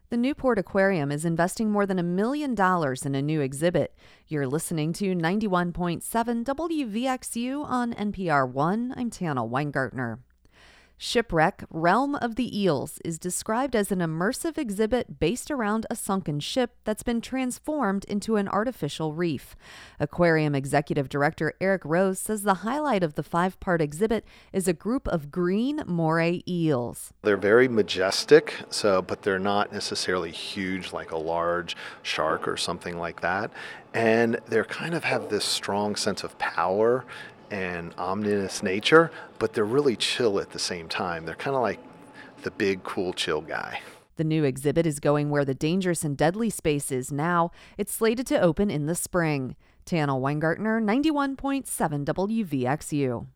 The Newport Aquarium is investing more than $1 million in a new exhibit. You're listening to 91.7 WVXU on NPR One. I'm Tana Weingartner. Shipwreck Realm of the Eels is described as an immersive exhibit based around a sunken ship that's been transformed into an artificial reef. Aquarium Executive Director Eric Rose says the highlight of the 5-part exhibit is a group of green moray eels. They're very majestic, but they're not necessarily huge like a large shark or something like that. And they kind of have this strong sense of power and ominous nature, but they're really chill at the same time. They're kind of like the big, cool, chill guy. The new exhibit is going where the dangerous and deadly space is now. It's slated to open in the spring. Tana Weingartner, 91.7 WVXU.